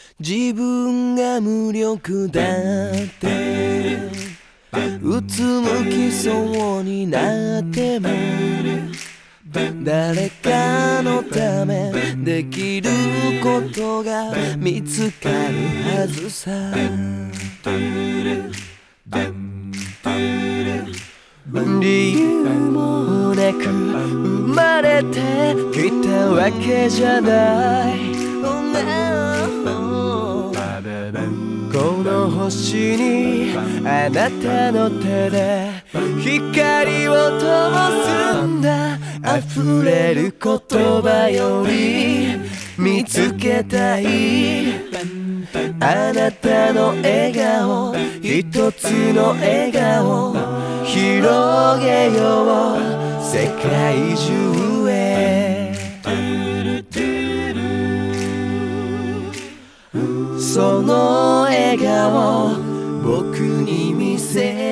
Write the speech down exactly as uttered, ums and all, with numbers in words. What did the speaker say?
自分が無力だってうつむきそうになっても誰かのためできることが見つかるはずさ。理由もなく生まれてきたわけじゃない。この星にあなたの手で光を灯すんだ。溢れる言葉より見つけたいあなたの笑顔、一つの笑顔広げよう世界中へ。その笑顔僕に見せ